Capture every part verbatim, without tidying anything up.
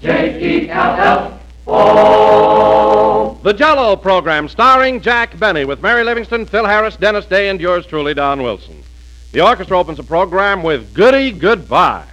J E L L O. The Jell-O program starring Jack Benny with Mary Livingston, Phil Harris, Dennis Day, and yours truly, Don Wilson. The orchestra opens the program with Goody Goodbye.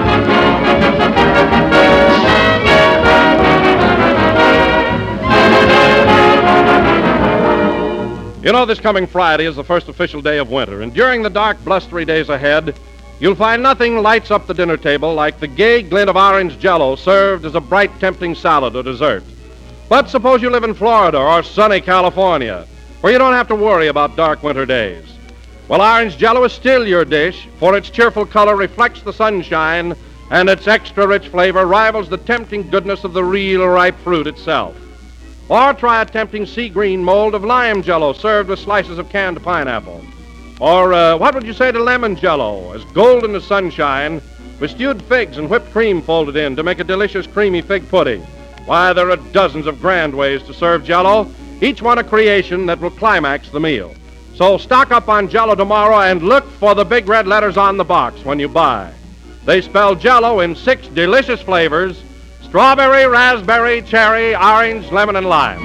You know, this coming Friday is the first official day of winter, and during the dark, blustery days ahead, you'll find nothing lights up the dinner table like the gay glint of orange Jell-O served as a bright, tempting salad or dessert. But suppose you live in Florida or sunny California, where you don't have to worry about dark winter days. Well, orange Jell-O is still your dish, for its cheerful color reflects the sunshine, and its extra-rich flavor rivals the tempting goodness of the real ripe fruit itself. Or try a tempting sea green mold of lime Jell-O served with slices of canned pineapple. Or uh, what would you say to lemon Jell-O, as golden as sunshine, with stewed figs and whipped cream folded in to make a delicious creamy fig pudding? Why, there are dozens of grand ways to serve Jell-O, each one a creation that will climax the meal. So stock up on Jell-O tomorrow and look for the big red letters on the box when you buy. They spell Jell-O in six delicious flavors: strawberry, raspberry, cherry, orange, lemon, and lime.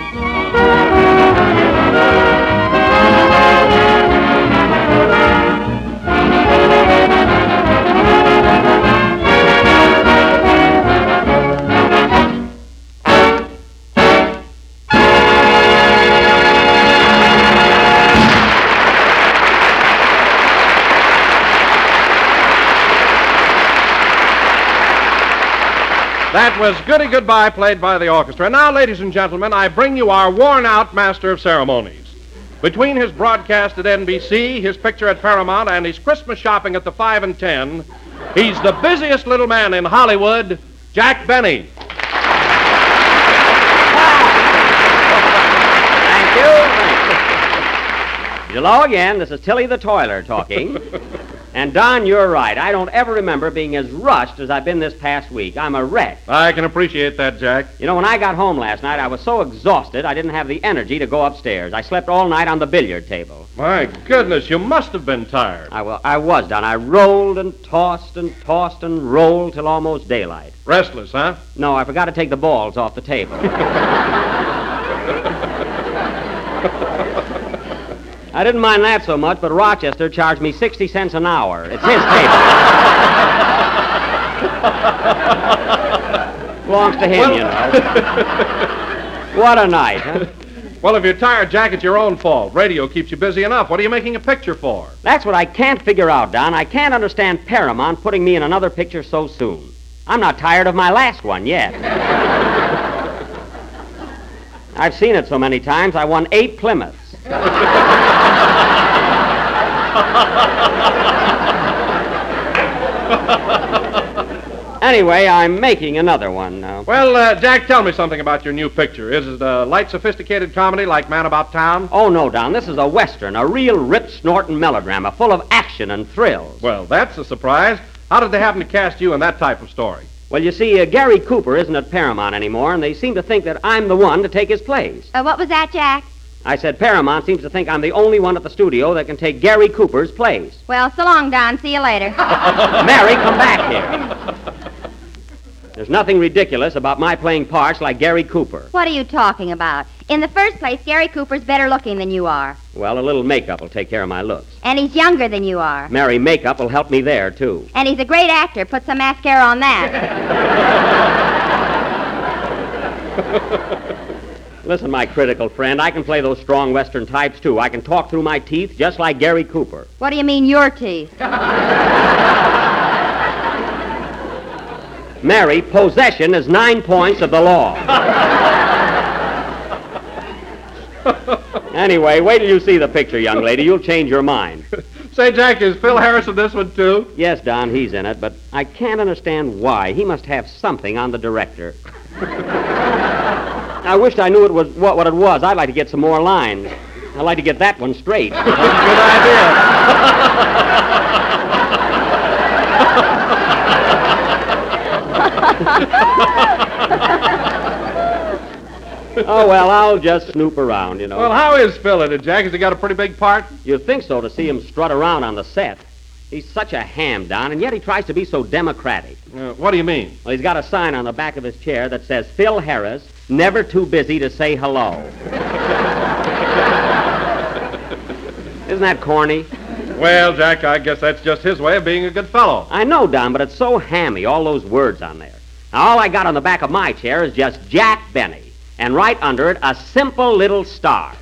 That was Goody Goodbye, played by the orchestra. And now, ladies and gentlemen, I bring you our worn-out master of ceremonies. Between his broadcast at N B C, his picture at Paramount, and his Christmas shopping at the five and ten, he's the busiest little man in Hollywood, Jack Benny. Thank you. Hello again. This is Tilly the Toiler talking. And, Don, you're right. I don't ever remember being as rushed as I've been this past week. I'm a wreck. I can appreciate that, Jack. You know, when I got home last night, I was so exhausted I didn't have the energy to go upstairs. I slept all night on the billiard table. My goodness, you must have been tired. I, well, I was, Don. I rolled and tossed and tossed and rolled till almost daylight. Restless, huh? No, I forgot to take the balls off the table. I didn't mind that so much, but Rochester charged me sixty cents an hour. It's his table. Belongs to him, well, you know. What a night, huh? Well, if you're tired, Jack, it's your own fault. Radio keeps you busy enough. What are you making a picture for? That's what I can't figure out, Don. I can't understand Paramount putting me in another picture so soon. I'm not tired of my last one yet. I've seen it so many times, I won eight Plymouths. Anyway, I'm making another one now. Well, uh, Jack, tell me something about your new picture. Is it a light, sophisticated comedy like Man About Town? Oh, no, Don. This is a Western, a real rip-snorting melodrama full of action and thrills. Well, that's a surprise. How did they happen to cast you in that type of story? Well, you see, uh, Gary Cooper isn't at Paramount anymore, and they seem to think that I'm the one to take his place. Uh, what was that, Jack? I said Paramount seems to think I'm the only one at the studio that can take Gary Cooper's place. Well, so long, Don. See you later. Mary, come back here. There's nothing ridiculous about my playing parts like Gary Cooper. What are you talking about? In the first place, Gary Cooper's better looking than you are. Well, a little makeup will take care of my looks. And he's younger than you are. Mary, makeup will help me there, too. And he's a great actor. Put some mascara on that. Listen, my critical friend, I can play those strong Western types, too. I can talk through my teeth just like Gary Cooper. What do you mean, your teeth? Mary, possession is nine points of the law. Anyway, wait till you see the picture, young lady. You'll change your mind. Say, Jack, is Phil Harris in this one, too? Yes, Don, he's in it, but I can't understand why. He must have something on the director. I wished I knew it was what, what it was. I'd like to get some more lines. I'd like to get that one straight. That's a good idea. Oh, well, I'll just snoop around, you know. Well, how is Phil in it, Jack? Has he got a pretty big part? You'd think so to see him strut around on the set. He's such a ham, Don, and yet he tries to be so democratic. Uh, what do you mean? Well, he's got a sign on the back of his chair that says, Phil Harris, never too busy to say hello. Isn't that corny? Well, Jack, I guess that's just his way of being a good fellow. I know, Don, but it's so hammy, all those words on there. Now, all I got on the back of my chair is just Jack Benny, and right under it, a simple little star.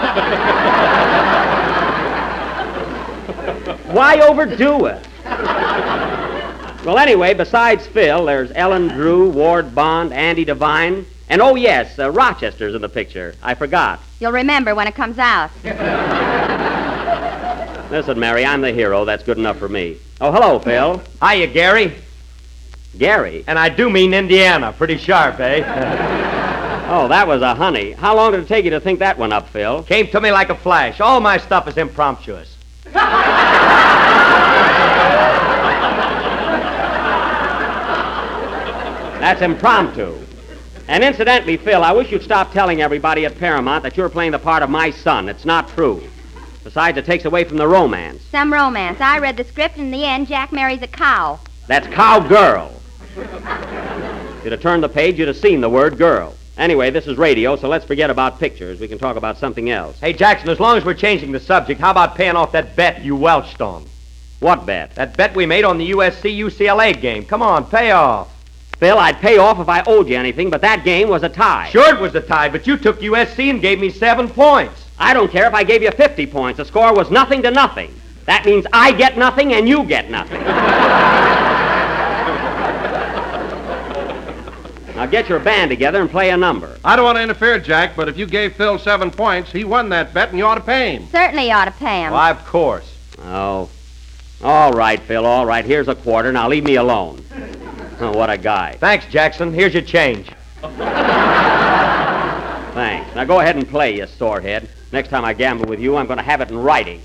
Why overdo it? Well, anyway, besides Phil, there's Ellen Drew, Ward Bond, Andy Devine, and oh, yes, uh, Rochester's in the picture. I forgot. You'll remember when it comes out. Listen, Mary, I'm the hero. That's good enough for me. Oh, hello, Phil. Hiya, Gary. Gary? And I do mean Indiana. Pretty sharp, eh? Oh, that was a honey. How long did it take you to think that one up, Phil? Came to me like a flash. All my stuff is impromptuous. That's impromptu. And incidentally, Phil, I wish you'd stop telling everybody at Paramount that you're playing the part of my son. It's not true. Besides, it takes away from the romance. Some romance. I read the script, and in the end, Jack marries a cow. That's cowgirl. You'd have turned the page, you'd have seen the word girl. Anyway, this is radio, so let's forget about pictures. We can talk about something else. Hey, Jackson, as long as we're changing the subject, how about paying off that bet you welched on? What bet? That bet we made on the U S C U C L A game. Come on, pay off. Phil, I'd pay off if I owed you anything, but that game was a tie. Sure it was a tie, but you took U S C and gave me seven points. I don't care if I gave you fifty points. The score was nothing to nothing. That means I get nothing and you get nothing. Now get your band together and play a number. I don't want to interfere, Jack, but if you gave Phil seven points, he won that bet and you ought to pay him. Certainly you ought to pay him. Why, of course. Oh. All right, Phil, all right. Here's a quarter. Now leave me alone. Oh, what a guy. Thanks, Jackson. Here's your change. Thanks. Now go ahead and play, you sorehead. Next time I gamble with you, I'm going to have it in writing.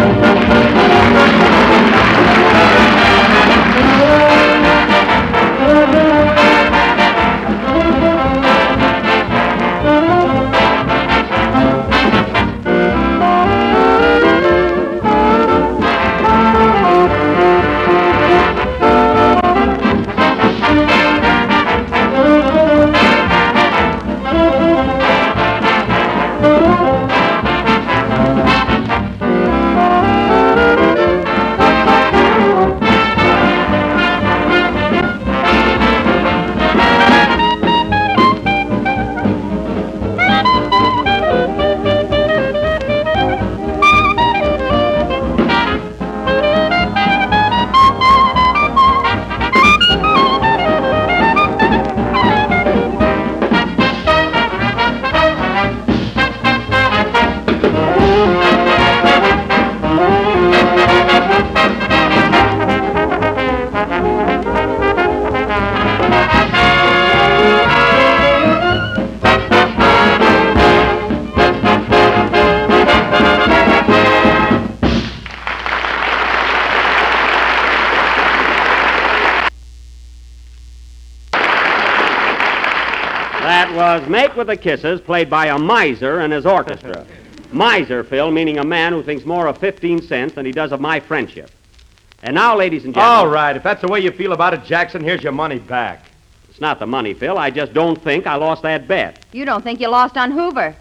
That was Make with the Kisses, played by a miser and his orchestra. Miser, Phil, meaning a man who thinks more of fifteen cents than he does of my friendship. And now, ladies and gentlemen... All right, if that's the way you feel about it, Jackson, here's your money back. It's not the money, Phil. I just don't think I lost that bet. You don't think you lost on Hoover.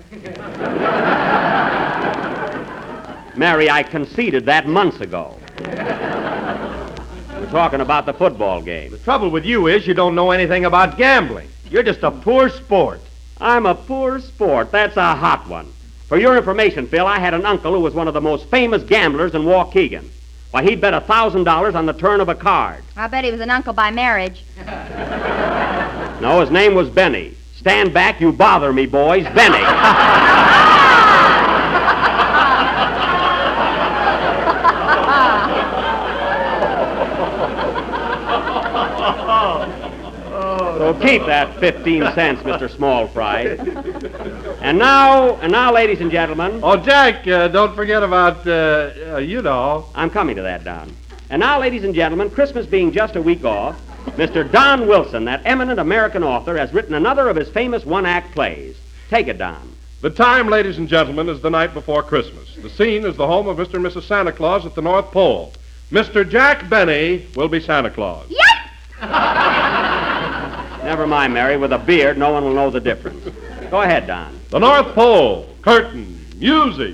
Mary, I conceded that months ago. We're talking about the football game. The trouble with you is you don't know anything about gambling. You're just a poor sport. I'm a poor sport. That's a hot one. For your information, Phil, I had an uncle who was one of the most famous gamblers in Waukegan. Why, he'd bet a thousand dollars on the turn of a card. I bet he was an uncle by marriage. No, his name was Benny. Stand back, you bother me, boys. Benny. So keep that fifteen cents, Mister Small Fry. And now, and now, ladies and gentlemen... Oh, Jack, uh, don't forget about, uh, uh, you know. I'm coming to that, Don. And now, ladies and gentlemen, Christmas being just a week off, Mister Don Wilson, that eminent American author, has written another of his famous one-act plays. Take it, Don. The time, ladies and gentlemen, is the night before Christmas. The scene is the home of Mister and Missus Santa Claus at the North Pole. Mister Jack Benny will be Santa Claus. Yes! Never mind, Mary. With a beard, no one will know the difference. Go ahead, Don. The North Pole, curtain, music.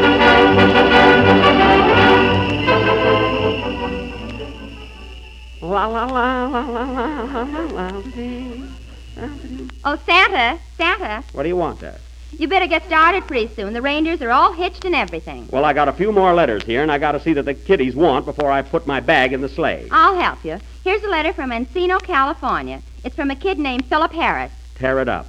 La la la la la la la la la. Oh, Santa, Santa, What do you want there? you better get started pretty soon. The reindeers are all hitched and everything. Well, I got a few more letters here, and I got to see that the kiddies want before I put my bag in the sleigh. I'll help you. Here's a letter from Encino, California. It's from a kid named Philip Harris. Tear it up.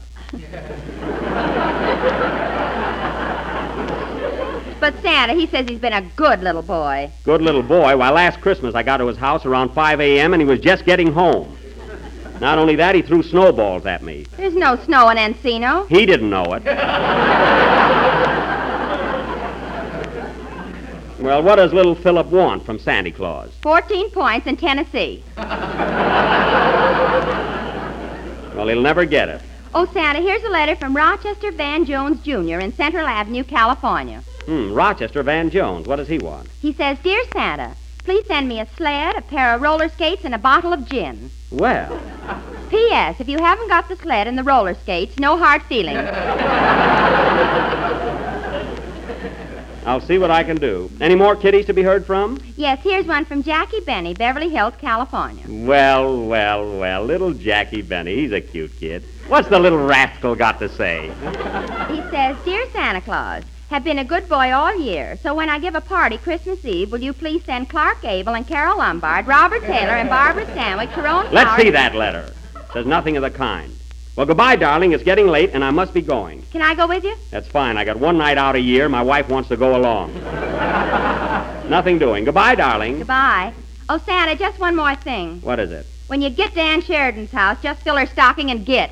But Santa, he says he's been a good little boy. Good little boy. Why, last Christmas I got to his house around five a.m. and he was just getting home. Not only that, he threw snowballs at me. There's no snow in Encino. He didn't know it. Well, what does little Philip want from Santa Claus? Fourteen points in Tennessee. Well, he'll never get it. Oh, Santa, here's a letter from Rochester Van Jones, Junior in Central Avenue, California. Hmm, Rochester Van Jones. What does he want? He says, Dear Santa, please send me a sled, a pair of roller skates, and a bottle of gin. Well, P S. If you haven't got the sled and the roller skates, no hard feelings. I'll see what I can do. Any more kiddies to be heard from? Yes, here's one from Jackie Benny, Beverly Hills, California. Well, well, well, little Jackie Benny. He's a cute kid. What's the little rascal got to say? He says, Dear Santa Claus, have been a good boy all year, so when I give a party Christmas Eve, will you please send Clark Gable and Carol Lombard, Robert Taylor, and Barbara Stanwyck, Tyrone Let's Flowers- see that letter. Says nothing of the kind. Well, goodbye, darling. It's getting late, and I must be going. Can I go with you? That's fine. I got one night out a year. My wife wants to go along. Nothing doing. Goodbye, darling. Goodbye. Oh, Santa, just one more thing. What is it? When you get to Ann Sheridan's house, just fill her stocking and git.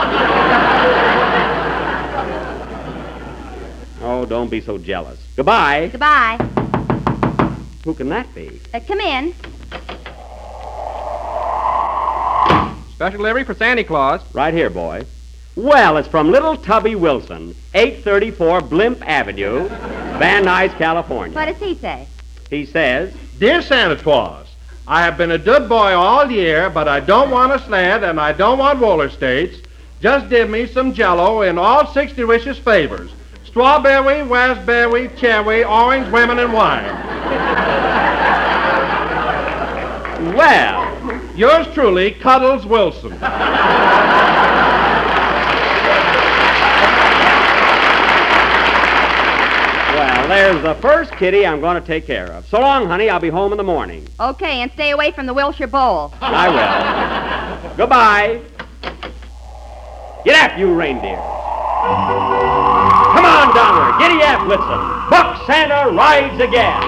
Oh, don't be so jealous. Goodbye. Goodbye. Who can that be? Uh, come in. Special delivery for Santa Claus. Right here, boy. Well, it's from little Tubby Wilson, eight thirty-four Blimp Avenue, Van Nuys, California. What does he say? He says, Dear Santa Claus, I have been a good boy all year, but I don't want a sled and I don't want roller skates. Just give me some Jell-O in all sixty wishes flavors. Strawberry, raspberry, cherry, orange, lemon, and wine. well, Yours truly, Cuddles Wilson. well, there's the first kitty I'm going to take care of. So long, honey. I'll be home in the morning. Okay, and stay away from the Wilshire Bowl. I will. Goodbye. Get up, you reindeer. Come on, Donner. Giddy up, Blitzen. Buck Santa rides again.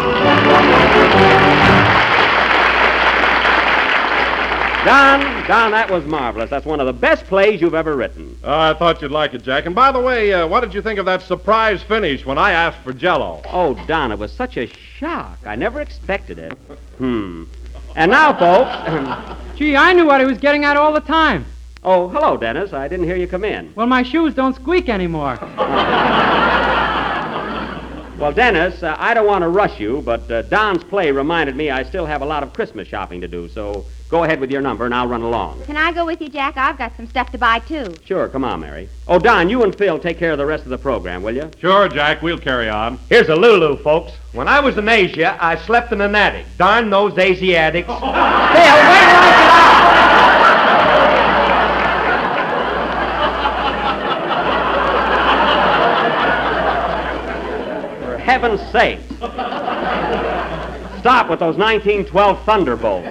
Don, Don, that was marvelous. That's one of the best plays you've ever written. Oh, I thought you'd like it, Jack. And by the way, uh, what did you think of that surprise finish when I asked for Jell-O? Oh, Don, it was such a shock. I never expected it. Hmm. And now, folks... Gee, I knew what he was getting at all the time. oh, hello, Dennis. I didn't hear you come in. Well, my shoes don't squeak anymore. Well, Dennis, uh, I don't want to rush you, but uh, Don's play reminded me I still have a lot of Christmas shopping to do, so go ahead with your number and I'll run along. Can I go with you, Jack? I've got some stuff to buy, too. Sure, come on, Mary. Oh, Don, you and Phil take care of the rest of the program, will you? Sure, Jack, we'll carry on. Here's a Lulu, folks. When I was in Asia, I slept in an attic. Darn those Asiatics. Phil, wait till I get out! For heaven's sake. Stop with those nineteen twelve Thunderbolts.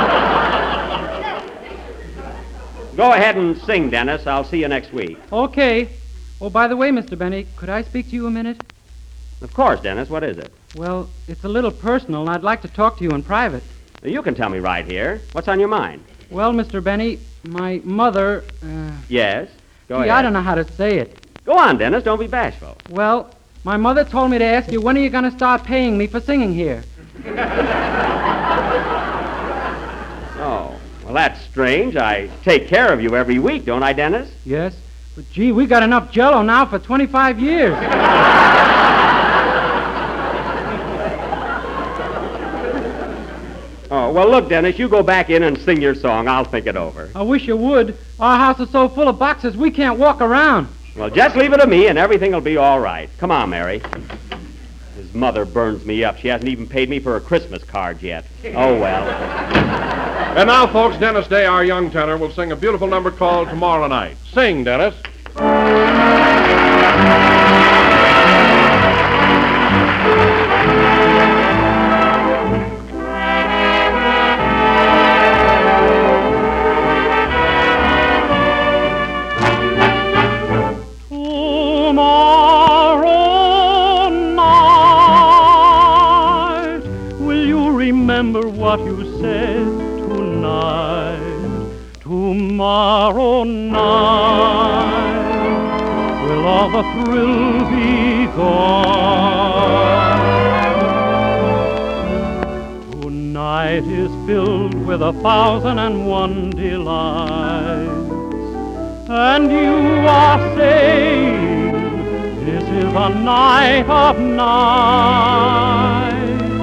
Go ahead and sing, Dennis. I'll see you next week. Okay. Oh, by the way, Mister Benny, could I speak to you a minute? Of course, Dennis. What is it? Well, it's a little personal, and I'd like to talk to you in private. You can tell me right here. What's on your mind? Well, Mister Benny, my mother, uh... Yes? Go gee, ahead. I don't know how to say it. Go on, Dennis. Don't be bashful. Well, my mother told me to ask you, when are you going to start paying me for singing here? Oh, well, that's strange. I take care of you every week, don't I, Dennis? Yes, but gee, we got enough Jell-O now for twenty-five years. well, look, Dennis, you go back in and sing your song. I'll think it over. I wish you would. Our house is so full of boxes we can't walk around. Well, just leave it to me and everything will be all right. Come on, Mary. His mother burns me up. She hasn't even paid me for a Christmas card yet. Oh, well. And now, folks, Dennis Day, our young tenor, will sing a beautiful number called Tomorrow Night. Sing, Dennis. Remember what you said tonight. Tomorrow night will all the thrill be gone. Tonight is filled with a thousand and one delights, and you are saying this is a night of nights.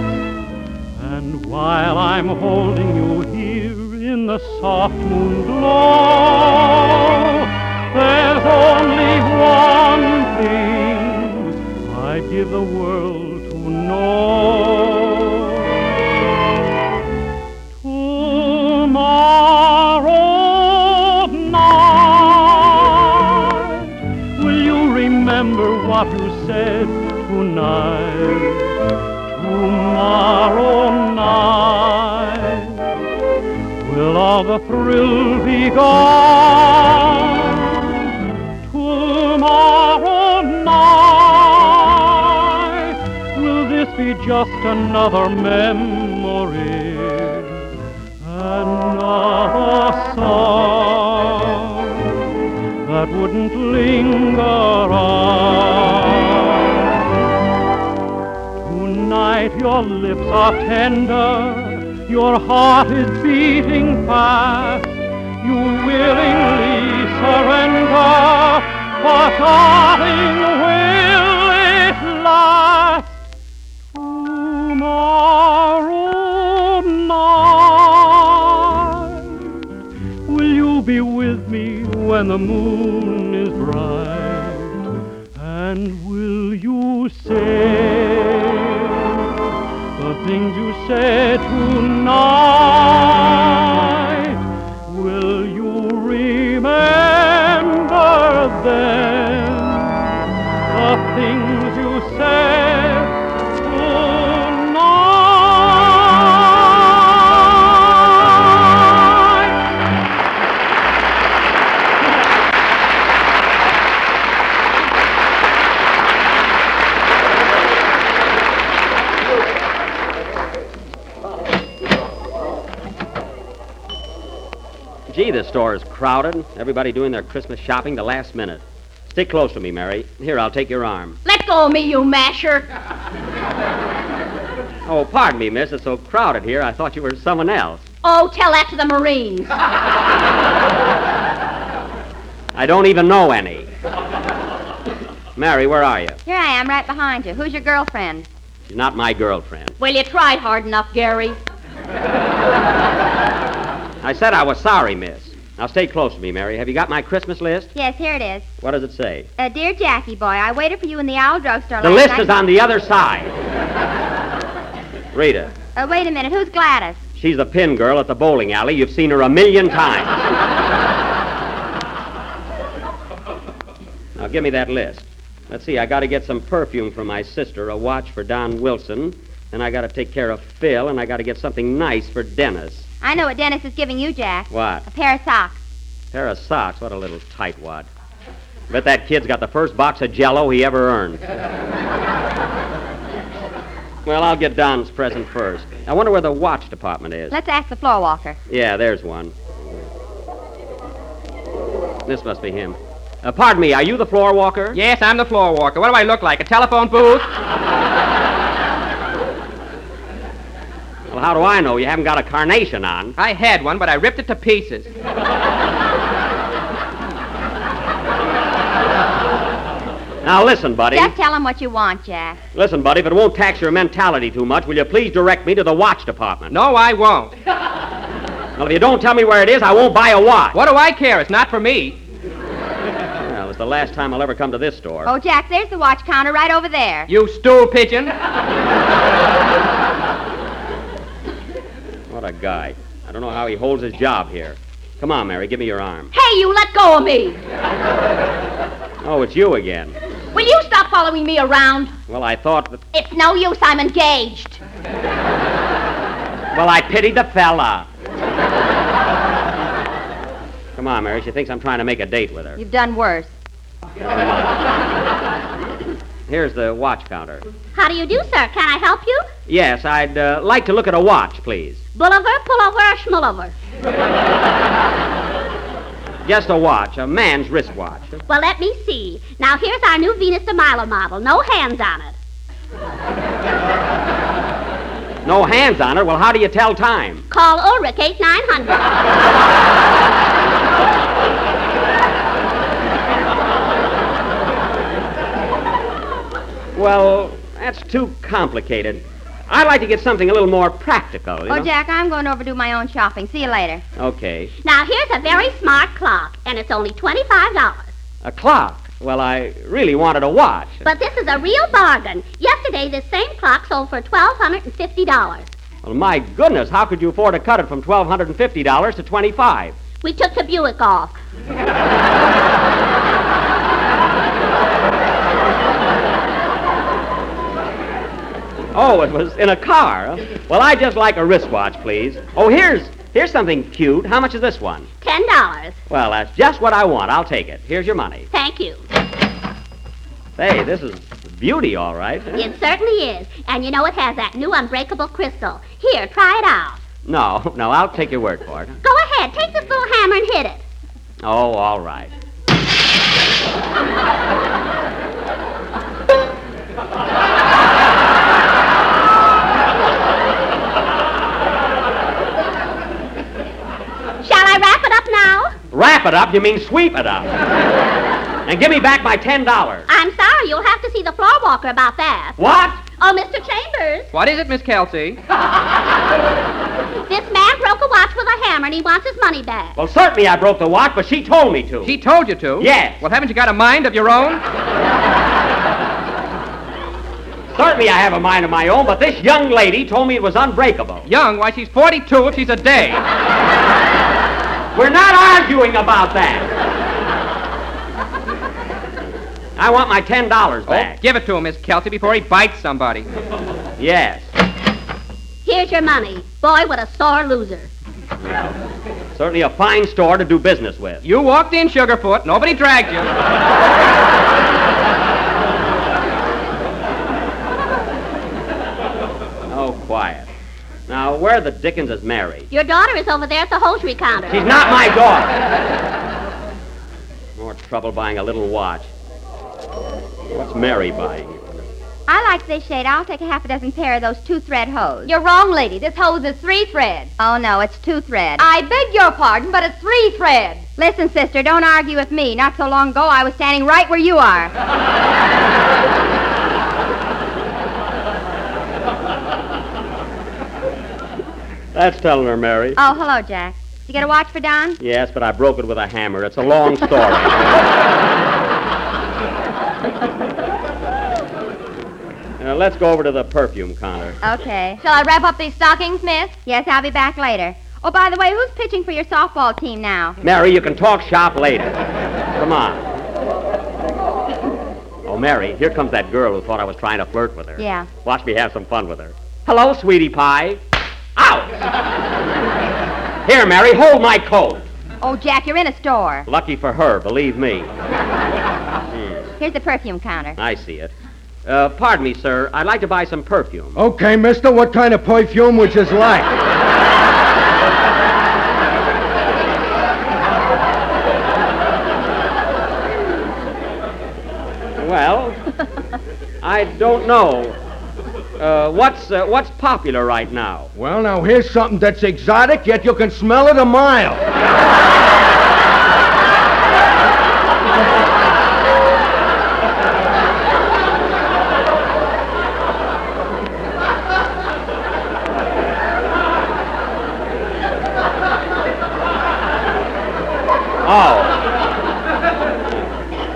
While I'm holding you here in the soft moon glow, there's only one thing I'd give the world to know. Tomorrow night, will you remember what you said tonight? Tomorrow night will all the thrill be gone. Tomorrow night, will this be just another memory? Another song that wouldn't linger on. Tonight your lips are tender, your heart is beating fast. You willingly surrender, but darling, will it last? Tomorrow night, will you be with me when the moon is bright? And will you say the things you said tonight? Will you remember then the things you said tonight? Gee, the store is crowded. Everybody doing their Christmas shopping the last minute. Stick close to me, Mary. Here, I'll take your arm. Let go of me, you masher. Oh, pardon me, miss. It's so crowded here. I thought you were someone else. Oh, tell that to the Marines. I don't even know any. Mary, where are you? Here I am, right behind you. Who's your girlfriend? She's not my girlfriend. Well, you tried hard enough, Gary. I said I was sorry, miss. Now stay close to me, Mary. Have you got my Christmas list? Yes, here it is. What does it say? Uh, Dear Jackie boy, I waited for you in the Owl Drugstore The last list night. is on the other side. Read it. Uh, wait a minute. Who's Gladys? She's the pin girl at the bowling alley. You've seen her a million times. Now give me that list. Let's see, I got to get some perfume for my sister, a watch for Don Wilson, and I got to take care of Phil, and I got to get something nice for Dennis. I know what Dennis is giving you, Jack. What? A pair of socks. Pair of socks? What a little tightwad. Bet that kid's got the first box of Jell-O he ever earned. Well, I'll get Don's present first. I wonder where the watch department is. Let's ask the floor walker. Yeah, there's one. This must be him. Uh, pardon me, are you the floor walker? Yes, I'm the floor walker. What do I look like, a telephone booth? Well, how do I know? You haven't got a carnation on. I had one, but I ripped it to pieces. Now, listen, buddy. Just tell him what you want, Jack. Listen, buddy, if it won't tax your mentality too much, will you please direct me to the watch department? No, I won't. Well, if you don't tell me where it is, I won't buy a watch. What do I care? It's not for me. Well, it's the last time I'll ever come to this store. Oh, Jack, there's the watch counter right over there. You stool pigeon. What a guy. I don't know how he holds his job here. Come on, Mary, give me your arm. Hey, you let go of me. Oh, it's you again. Will you stop following me around? Well, I thought that... It's no use. I'm engaged. Well, I pitied the fella. Come on, Mary. She thinks I'm trying to make a date with her. You've done worse. Here's the watch counter. How do you do, sir? Can I help you? Yes, I'd uh, like to look at a watch, please. Bulliver, pullover, or schmullover? Just a watch, a man's wristwatch. Well, let me see. Now, here's our new Venus de Milo model. No hands on it. No hands on her? Well, how do you tell time? Call Ulrich, eight nine hundred. Well, that's too complicated. I'd like to get something a little more practical, you Oh, know? Jack, I'm going over to do my own shopping. See you later. Okay. Now, here's a very smart clock, and it's only twenty-five dollars. A clock? Well, I really wanted a watch. But this is a real bargain. Yesterday, this same clock sold for twelve hundred fifty dollars. Well, my goodness, how could you afford to cut it from twelve hundred fifty dollars to twenty-five dollars? We took the Buick off. Oh, it was in a car. Huh? Well, I'd just like a wristwatch, please. Oh, here's here's something cute. How much is this one? Ten dollars. Well, that's just what I want. I'll take it. Here's your money. Thank you. Hey, this is beauty, all right. It certainly is. And you know it has that new unbreakable crystal. Here, try it out. No, no, I'll take your word for it. Go ahead. Take this little hammer and hit it. Oh, all right. Shall I wrap it up now? Wrap it up? You mean sweep it up? And give me back my ten dollars. I'm sorry. You'll have to see the floor walker about that. What? Oh, Mister Chambers. What is it, Miss Kelsey? This man broke a watch with a hammer, and he wants his money back. Well, certainly I broke the watch, but she told me to. She told you to? Yes. Well, haven't you got a mind of your own? Certainly I have a mind of my own, but this young lady told me it was unbreakable. Young? Why, she's forty-two if she's a day. We're not arguing about that. I want my ten dollars back. Oh, give it to him, Miss Kelsey, before he bites somebody. Yes. Here's your money. Boy, what a sore loser. Certainly a fine store to do business with. You walked in, Sugarfoot. Nobody dragged you. Oh, quiet. Now, where the dickens is Mary? Your daughter is over there at the hosiery counter. She's not my daughter. More trouble buying a little watch. What's Mary buying? I like this shade. I'll take a half a dozen pair of those two-thread hose. You're wrong, lady. This hose is three thread. Oh, no, it's two-thread. I beg your pardon, but it's three thread. Listen, sister, don't argue with me. Not so long ago, I was standing right where you are. That's telling her, Mary. Oh, hello, Jack. Did you get a watch for Don? Yes, but I broke it with a hammer. It's a long story. Now, let's go over to the perfume counter. Okay. Shall I wrap up these stockings, miss? Yes, I'll be back later. Oh, by the way, who's pitching for your softball team now? Mary, you can talk shop later. Come on. Oh, Mary, here comes that girl who thought I was trying to flirt with her. Yeah. Watch me have some fun with her. Hello, sweetie pie. Out! Here, Mary, hold my coat. Oh, Jack, you're in a store. Lucky for her, believe me. Hmm, Here's the perfume counter. I see it. Uh, pardon me, sir. I'd like to buy some perfume. Okay, mister, what kind of perfume would you like? Well, I don't know. Uh, what's uh, what's popular right now? Well, now, here's something that's exotic, yet you can smell it a mile.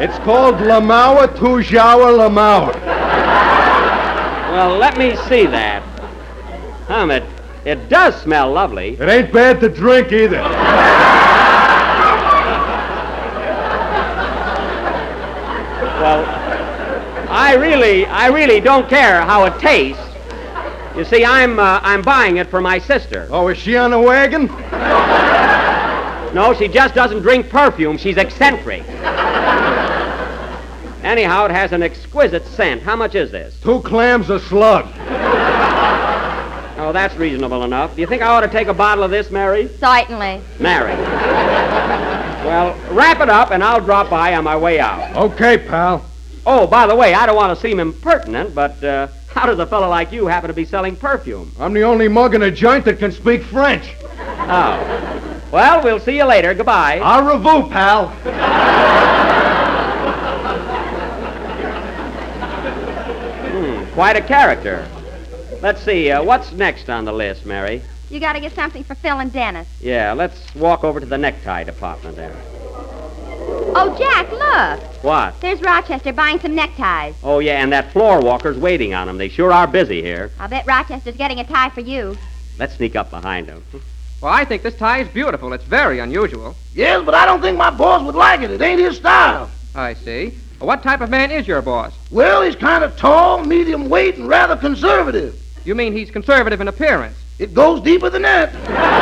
It's called Lamaua Tujawa Lamaua. Well, let me see that. Hum, it, it does smell lovely. It ain't bad to drink either. Well, I really, I really don't care how it tastes. You see, I'm, uh, I'm buying it for my sister. Oh, is she on the wagon? No, she just doesn't drink perfume. She's eccentric. Anyhow, it has an exquisite scent. How much is this? Two clams a slug. Oh, that's reasonable enough. Do you think I ought to take a bottle of this, Mary? Certainly. Mary. Well, wrap it up, and I'll drop by on my way out. Okay, pal. Oh, by the way, I don't want to seem impertinent, but uh, how does a fellow like you happen to be selling perfume? I'm the only mug in a joint that can speak French. Oh. Well, we'll see you later. Goodbye. Au revoir, pal. Hmm, quite a character. Let's see, uh, what's next on the list, Mary? You got to get something for Phil and Dennis. Yeah, let's walk over to the necktie department there. Oh, Jack, look. What? There's Rochester buying some neckties. Oh, yeah, and that floor walker's waiting on him. They sure are busy here. I'll bet Rochester's getting a tie for you. Let's sneak up behind him. Well, I think this tie is beautiful. It's very unusual. Yes, but I don't think my boss would like it. It ain't his style. I see. Well, what type of man is your boss? Well, he's kind of tall, medium weight, and rather conservative. You mean he's conservative in appearance? It goes deeper than that.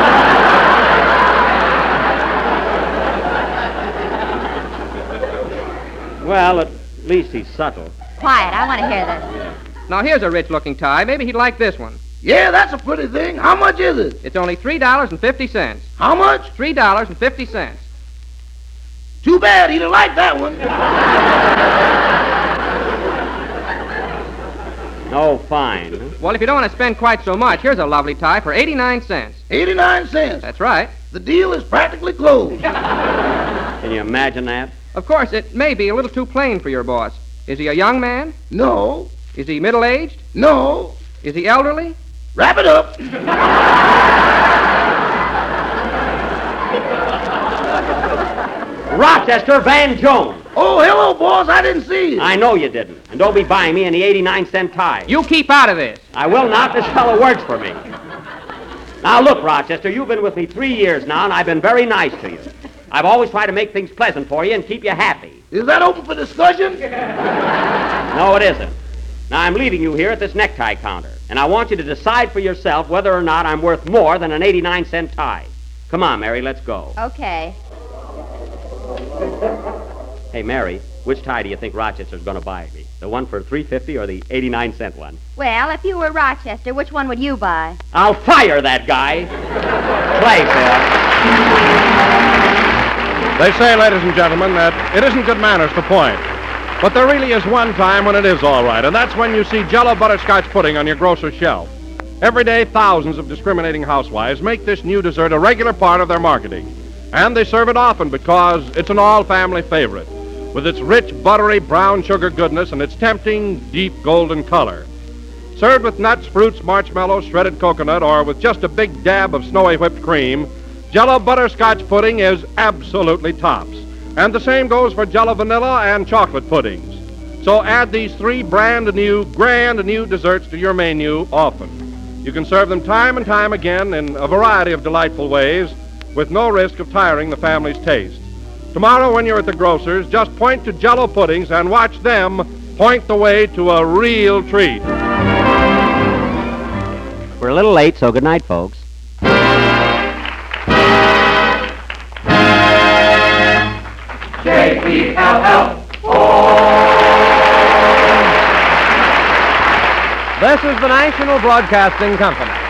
Well, at least he's subtle. Quiet, I want to hear this. Now, here's a rich-looking tie. Maybe he'd like this one. Yeah, that's a pretty thing. How much is it? It's only three dollars and fifty cents. How much? three dollars and fifty cents. Too bad. He'd have liked that one. Oh, fine. Well, if you don't want to spend quite so much, here's a lovely tie for eighty-nine cents. eighty-nine cents. That's right. The deal is practically closed. Can you imagine that? Of course, it may be a little too plain for your boss. Is he a young man? No. Is he middle-aged? No. Is he elderly? Wrap it up. Rochester Van Jones. Oh, hello, boss. I didn't see you. I know you didn't. And don't be buying me any eighty-nine cent ties. You keep out of this. I will not. This fellow works for me. Now, look, Rochester, you've been with me three years now, and I've been very nice to you. I've always tried to make things pleasant for you and keep you happy. Is that open for discussion? No, it isn't. Now, I'm leaving you here at this necktie counter, and I want you to decide for yourself whether or not I'm worth more than an eighty-nine cent tie. Come on, Mary, let's go. Okay. Hey, Mary, which tie do you think Rochester's going to buy me? The one for three fifty or the eighty-nine cent one? Well, if you were Rochester, which one would you buy? I'll fire that guy. Play, Phil. They say, ladies and gentlemen, that it isn't good manners to point. But there really is one time when it is all right, and that's when you see Jell-O butterscotch pudding on your grocer's shelf. Every day, thousands of discriminating housewives make this new dessert a regular part of their marketing. And they serve it often because it's an all-family favorite, with its rich, buttery, brown sugar goodness and its tempting, deep golden color. Served with nuts, fruits, marshmallows, shredded coconut, or with just a big dab of snowy whipped cream, Jell-O butterscotch pudding is absolutely tops. And the same goes for Jell-O vanilla and chocolate puddings. So add these three brand new, grand new desserts to your menu often. You can serve them time and time again in a variety of delightful ways with no risk of tiring the family's taste. Tomorrow when you're at the grocer's, just point to Jell-O puddings and watch them point the way to a real treat. We're a little late, so good night, folks. J E L L O. This is the National Broadcasting Company.